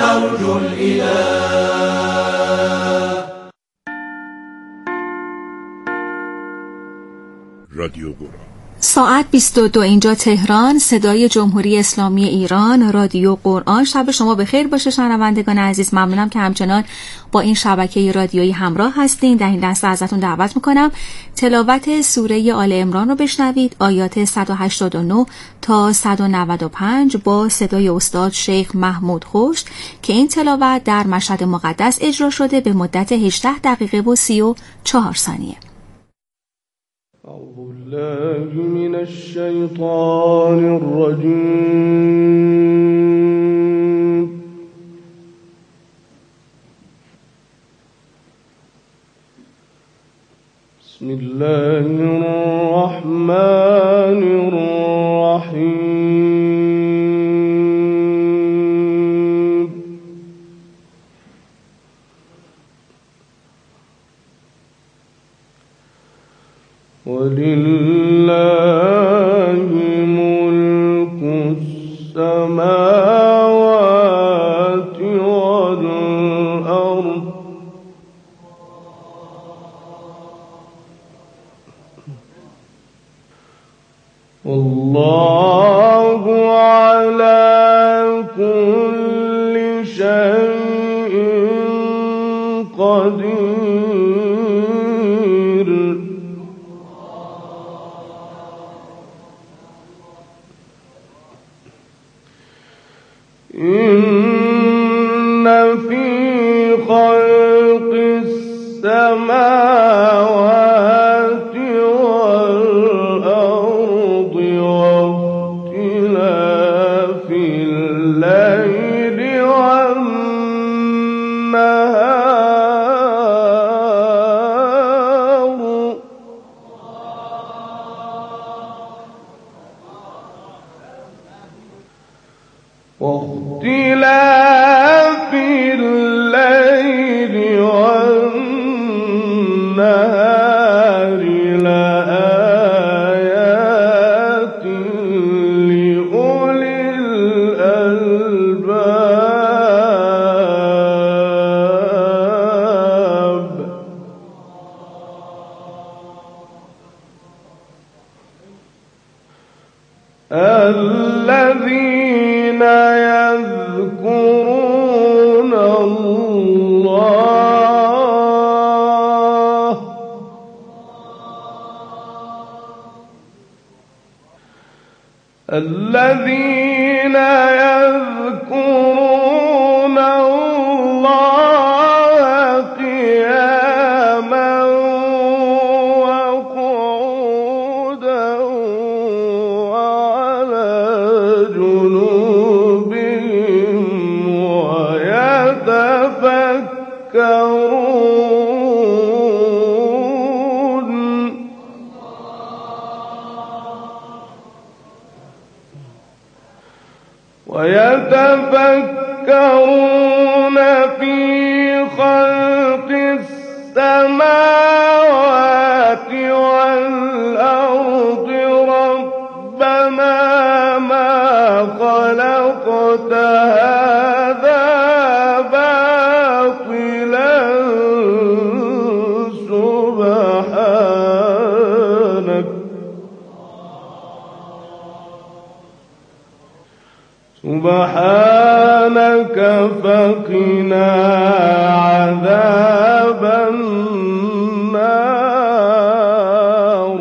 نرجو الإله. رادیو قرآن ساعت 22 اینجا تهران، صدای جمهوری اسلامی ایران، رادیو قرآن. شب شما بخیر باشه شنوندگان عزیز. ممنونم که همچنان با این شبکه رادیویی همراه هستین. در این لحظه ازتون دعوت میکنم تلاوت سوره آل عمران رو بشنوید، آیات 189 تا 195 با صدای استاد شیخ محمود خشت که این تلاوت در مشهد مقدس اجرا شده به مدت 18 دقیقه و 34 ثانیه. أعوذ بالله من الشيطان الرجيم. بسم الله الرحمن الرحيم. ولله ملك السماوات والأرض والله على كل شيء قدير. إن في خلق السماوات والأرض واختلاف الليل والنهار واختلاف الليل والنهار لآيات لأولي الألباب. الذين يذكرون الله قياما وقعودا وعلى جنوبهم ويتفكرون في خلق السماوات والأرض ربنا ما خلقت هذا باطلا سبحانك فقنا عذاب النار.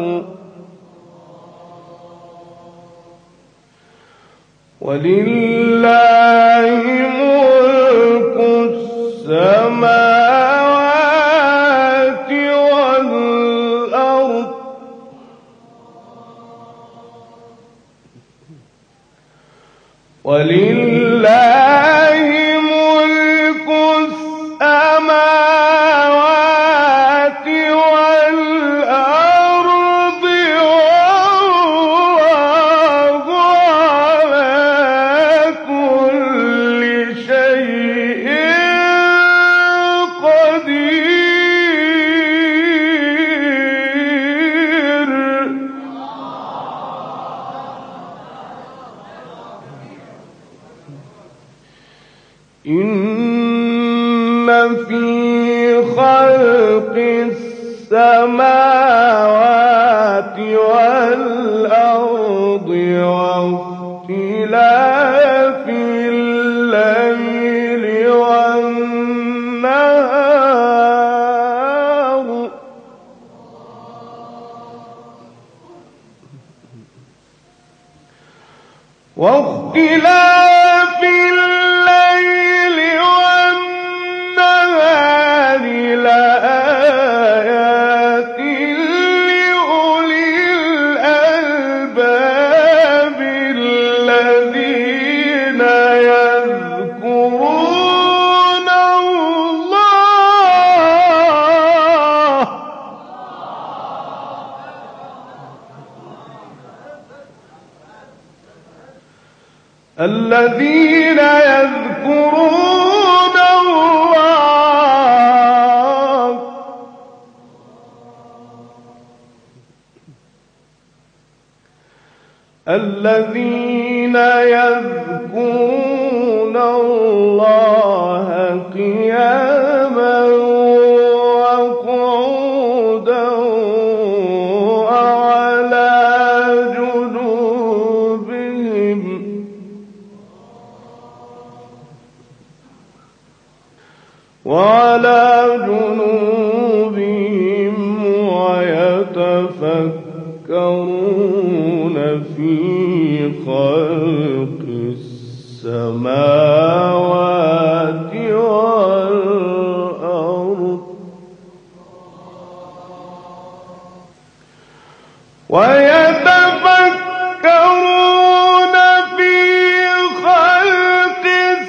ولله ملك السماوات والأرض ولله ملك السماوات والأرض إن في خلق السماوات والأرض واختلاف الليل والنهار لآيات لأولي الألباب الذين يذكرون الله الذين يذكرون الله الذين يذكرون الله قياما وقعودا وعلى جنوبهم ويتفكرون في خلق السماوات والأرض ويتفكرون في خلق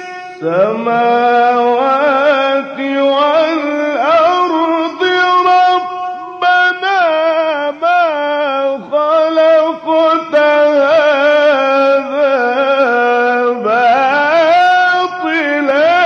السماوات والأرض ربنا ما خلقت هذا باطلا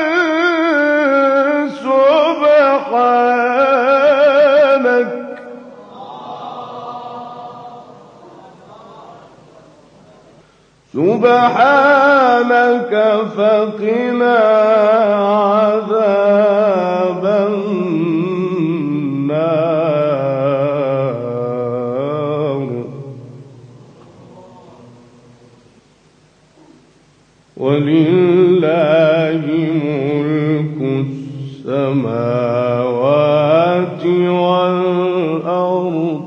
سبحانك فقنا عذاب النار ولله ملك السماوات والأرض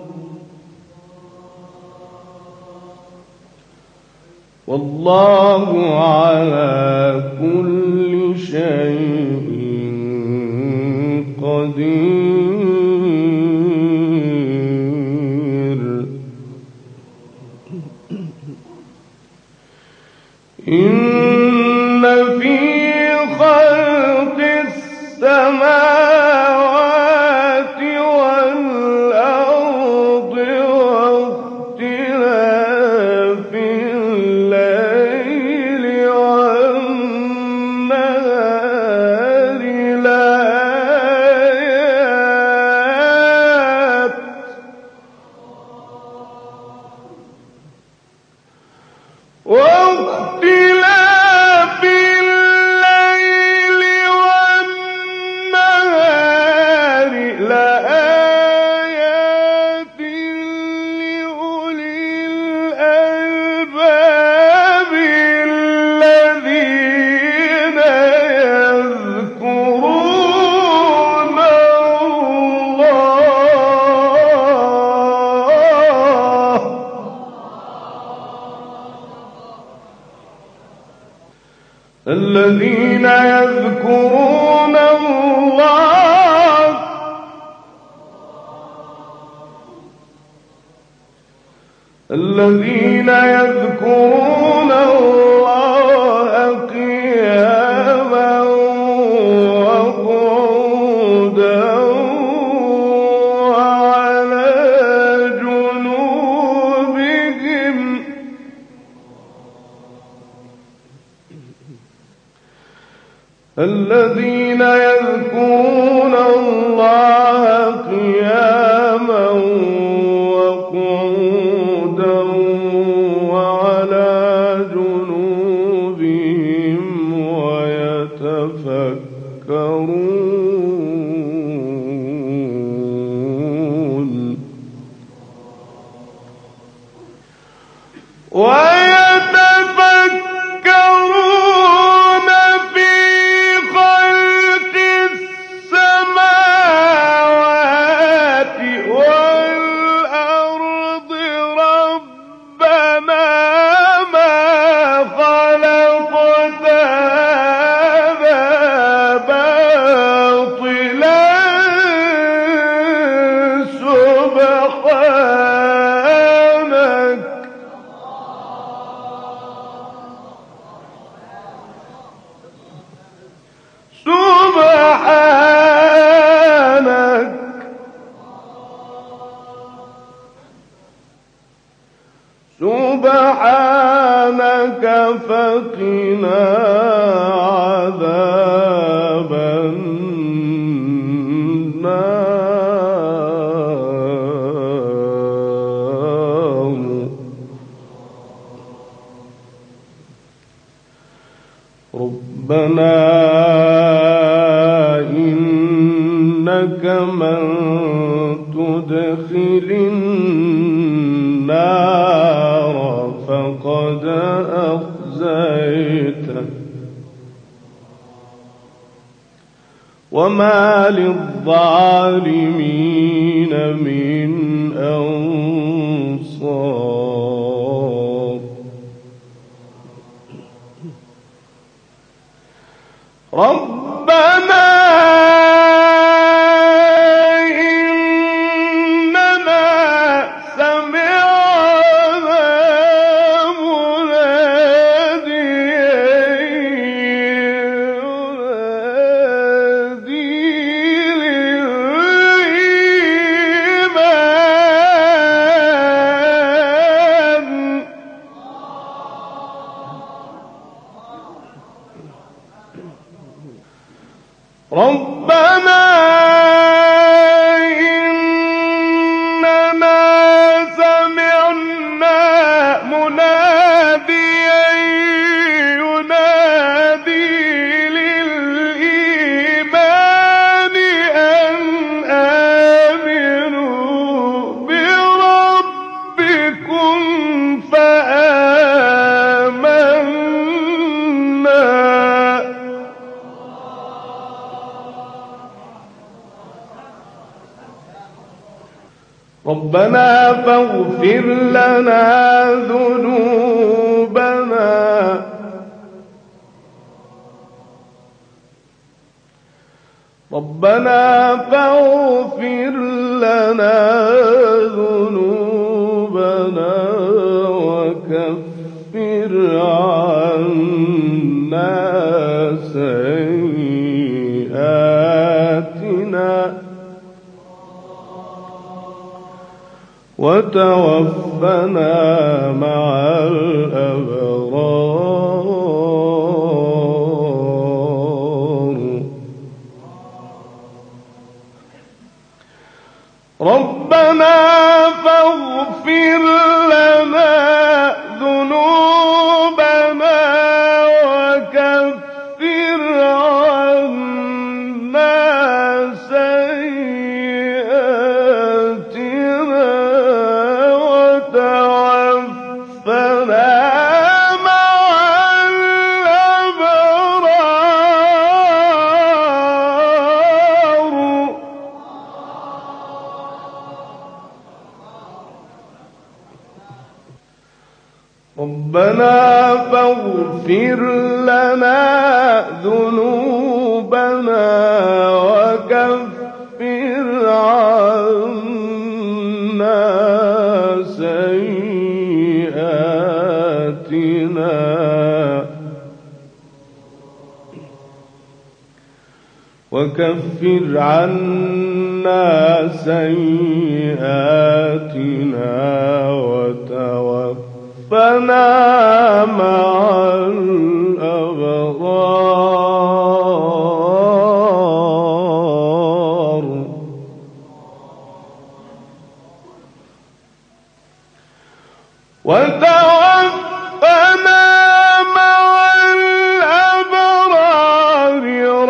والله على كل شيء قدير إن في خلق السماوات والأرض واختلاف الليل والنهار لآيات واختلاف الليل والنهار لآيات لأولي الألباب الذين يذكرون الله الذين يذكرون الله الذين يذكرون الله قياما وقعودا وعلى جنوبهم الذين يذكرون الله قياما وقعودا وعلى جنوبهم ويتفكرون يتفكرون سبحانك فقنا عذاب النار ربنا إنك من تدخل النار فقد أخزيته وما للظالمين من أنصار ربنا ربنا إننا سمعنا مناديا ينادي للإيمان أن آمنوا بربكم فآمنا ربنا فاغفر لنا ذنوبنا ربنا فاغفر لنا ذنوبنا وكفر عنا سيئاتنا وتوفنا مع الأبرار ربنا فاغفر لنا ذنوبنا وكفر عنا سيئاتنا وتوفنا مع الأبرار ربنا فاغفر لنا ذنوبنا وكفر عنا سيئاتنا وكفر عنا سيئاتنا وتوفنا مع الأبرار وتوفنا مع الأبرار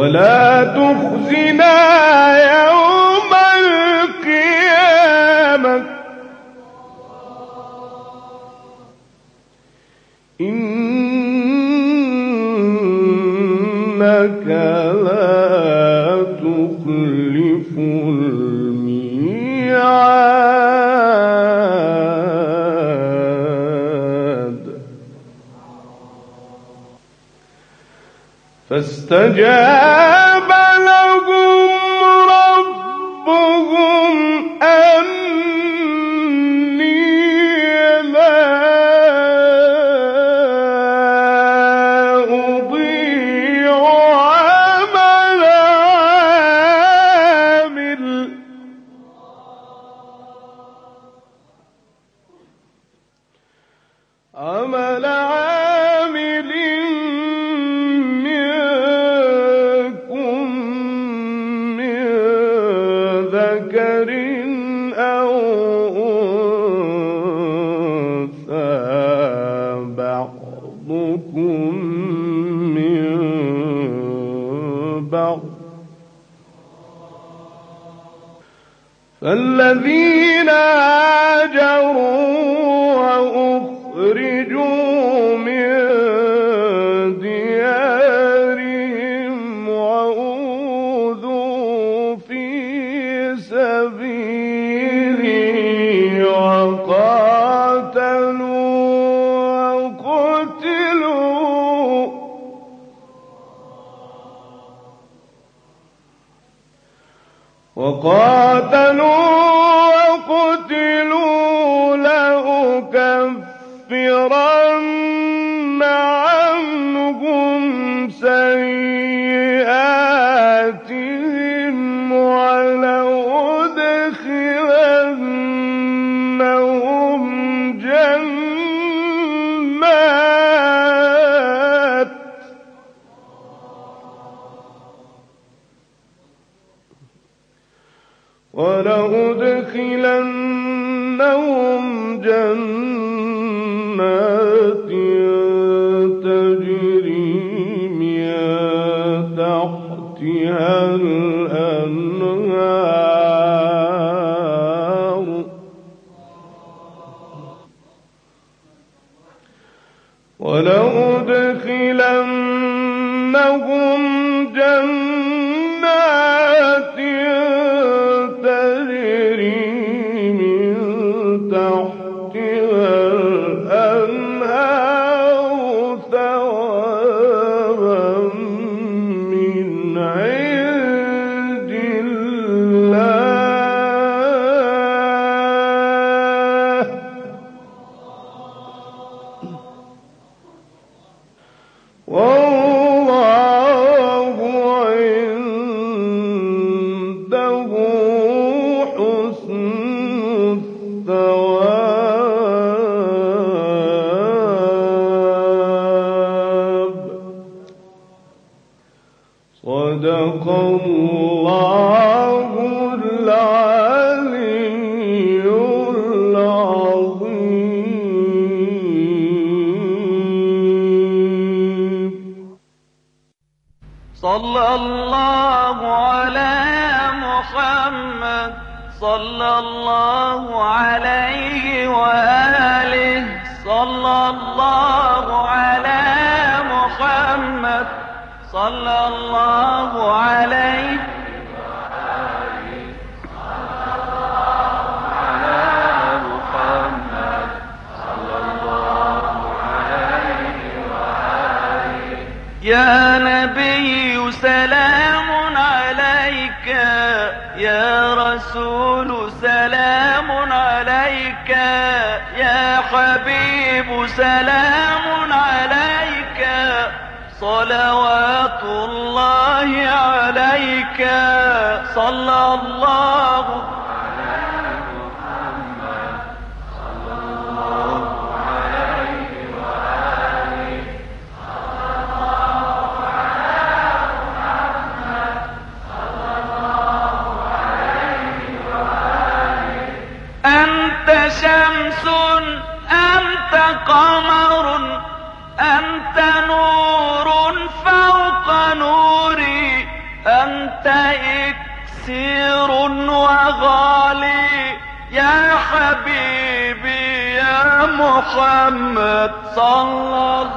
ولا تخزنا يوم القيامة إنك لا تخلف الميعاد. فاستجاب لهم ربهم أني لا أضيع عمل عامل منكم من ذكر أو أنثى بعضكم من بعض فالذين هاجروا وأخرجوا من ديارهم وأوذوا في سبيلي وقاتلوا وقتلوا لأكفرن عنهم سيئاتهم ولأدخلنهم جنات تجري من تحتها الأنهار ولأدخلنهم جنات تجري من تحتها الأنهار ثوابا من عند الله والله عنده حسن الثواب. صدق الله العلي العظيم. صلى الله على محمد صلى الله عليه وآله صلى الله على محمد صلى الله عليه وآله صلى الله على محمد صلى الله عليه وآله. يا نبي سلام عليك، يا رسول سلام عليك، يا حبيب سلام عليك، صلوات الله عليك صلى الله على محمد صلى الله عليه وآله صلى الله على محمد صلى الله عليه وآله. أنت شمس أنت قمر أنت نور فوق نوري، يسير وغالي يا حبيبي يا محمد صلى الله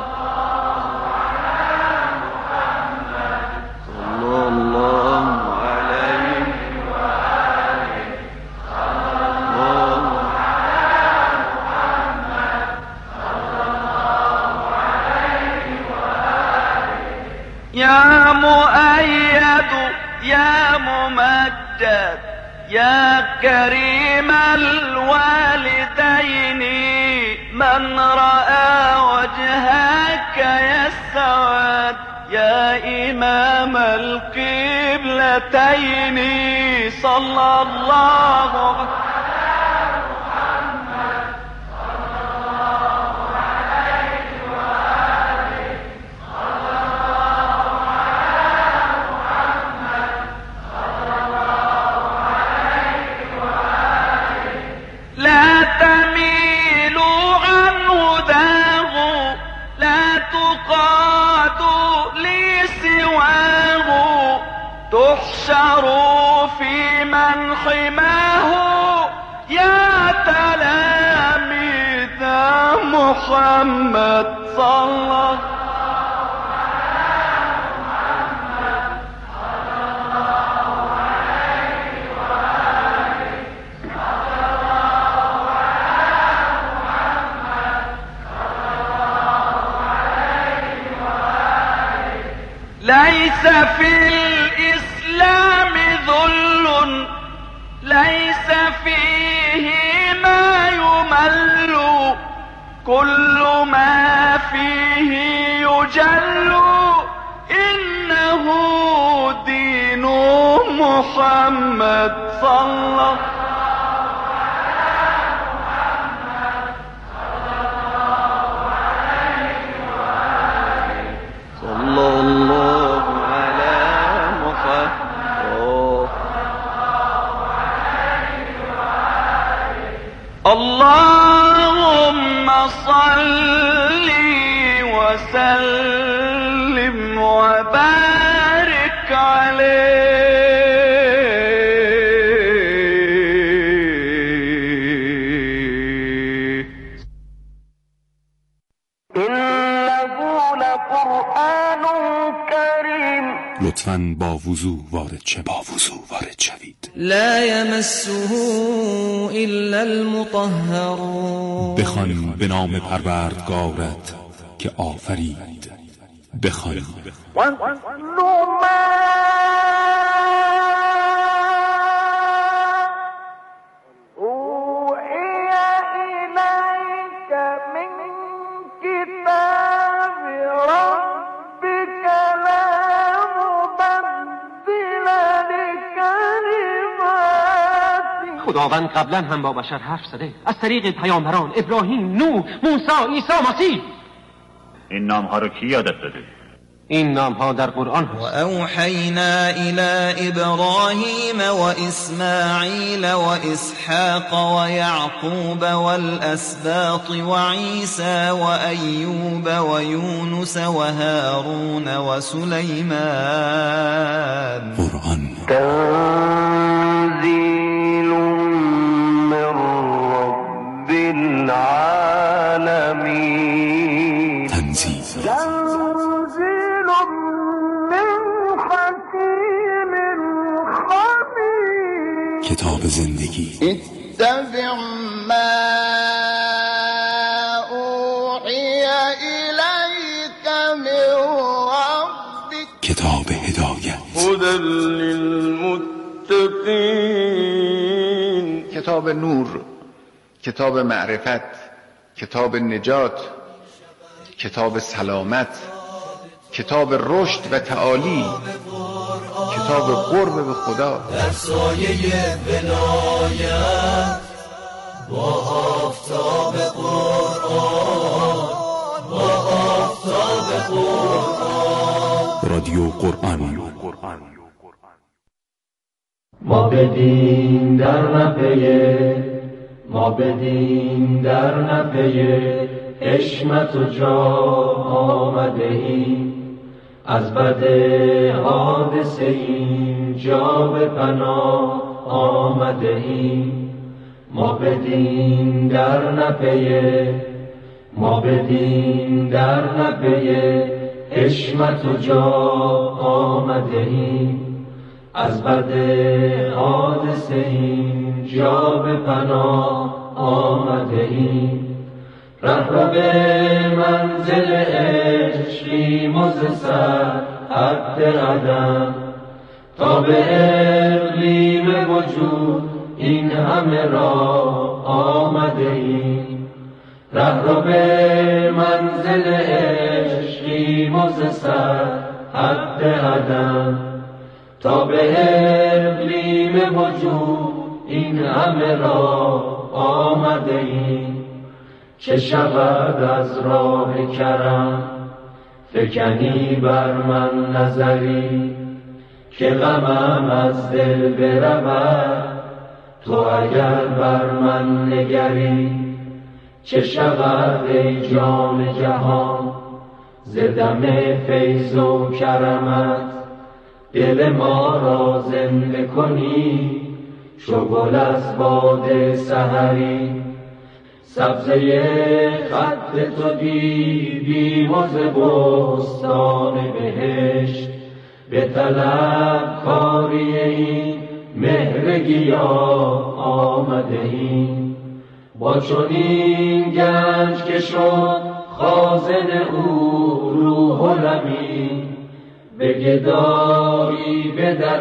يا مؤيد يا ممجد يا كريم الوالدين من رأى وجهك يسعد يا إمام القبلتين صلى الله عليه لا تميلوا عن هداه لا تقادوا لي سواه تحشروا في من حماه يا تلاميذ محمد صلى الله ليس في الإسلام ذل ليس فيه ما يمل كل ما فيه يجل إنه دين محمد صلى الله اللهم صل وسلم وبارك عليه إنه لقرآن كريم. لطفاً با وضو وارد شوید. لا يمسه إلا المطهرون. بخوان به نام پروردگارت که آفرید. بخوان خداوند قبلا هم با بشر حرف زده از طریق پیامبران ابراهیم، نوح، موسی، عیسی مسیح. این نامها رو کی یادت داده؟ این نامها در قرآن هست. و اوحینا الی ابراهیم و اسماعیل و اسحاق و یعقوب والاسباط و عیسی و ایوب و یونس و هارون و سلیمان. قرآن تنزیل من رب العالمین. تنزیل کتاب زندگی. اتبع ما اوحی الیک من ربک. کتاب هدایت. هدى للمتقین. کتاب نور، کتاب معرفت، کتاب نجات، کتاب سلامت، کتاب رشد و تعالی، کتاب قرب به خدا. در سایه ولایت با آفتاب قرآن، با آفتاب قرآن. رادیو قرآن. ما بدین در نفیه، ما بدین در نفیه حشمت و جا آمده ایم، از بد حادثه ایم اینجا به پناه آمده ایم. ما بدین در نپیه، ما بدین در نپیه حشمت و جا آمده ایم. از بد حادثه اینجا به پناه آمده ایم. ره رو به منزل عشقیم و ز سر حد قدم تا به اقلیم وجود این همه را آمده ایم. ره رو به منزل عشقیم و ز سر حد قدم تا به اقلیم وجود این همه را آمده ایم. چه شود از راه کرم فکنی بر من نظری، که غمم از دل برود تو اگر بر من نگری. چه شود ای جان جهان ز دم فیض و کرمت، دل ما را زنده کنی چو گل از باد سحری. سبزه خط تو دیدیم و ز بستان بهشت به طلب کاری این مهر گیاه آمده ایم. با چنین گنج که شد خازن او روح و لمی، به گدایی به در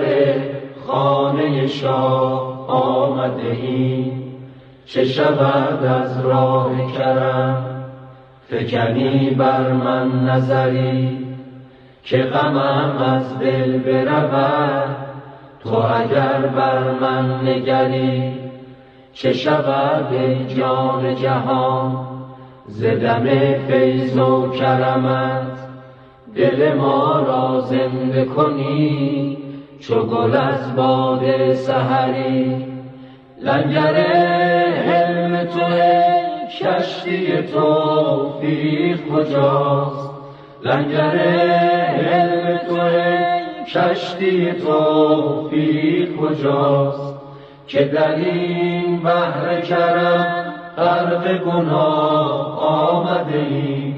خانه شاه آمده ایم. چه شود از راه کرم فکنی بر من نظری، که غمم از دل برود تو اگر بر من نگری. چه شود ای جان جهان ز دم فیض و کرمت، دل ما را زنده کنی چو گل از باد سحری. لنگر حلم تو کشتی توفیق کجاست؟ لنگر حلم تو کشتی توفیق کجاست؟ که در این بحر کرم غرق گناه آمده ایم.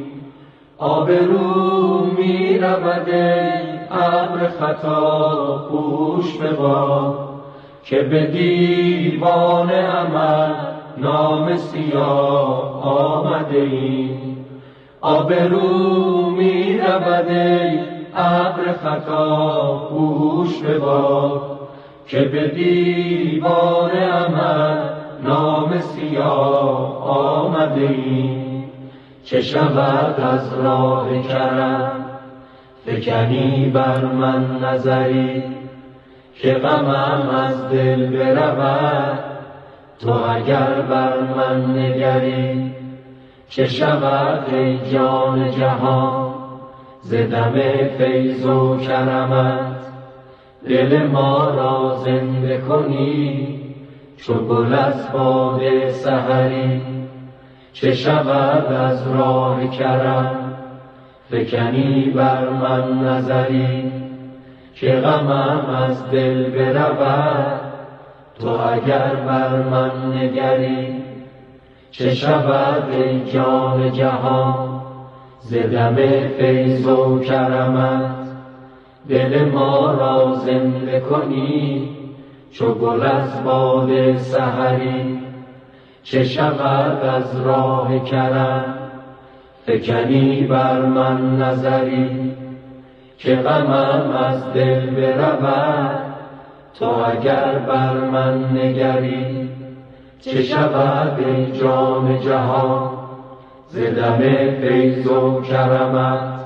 آبرو می رود ای ابر خطا پوش به باد، که به دیوان عمل نام سیاه آمده ایم. آبرو می رود ای ابر خطا پوش به باد، که به دیوان عمل نام سیاه آمده ایم. چه شود از راه کرم فکنی بر من نظری، که غمم از دل برود تو اگر بر من نگری. چه شود ای جان جهان ز دم فیض و کرمت، دل ما را زنده کنی چو گل از باد سحری. چه شود از راه کرم فکنی بر من نظری، که غمم از دل برود تو اگر بر من نگری. چه شود ای جان جهان ز دم فیض و کرمت، دل ما را زنده کنی چو گل از باد سحری. چه شود از راه کرم فکنی بر من نظری، که غمم از دل برود تو اگر بر من نگری. چه شود ای جان جهان ز دم فیض و کرمت،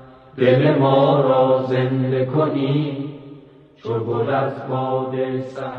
دل ما را زنده کنی چو گل از باد سحری.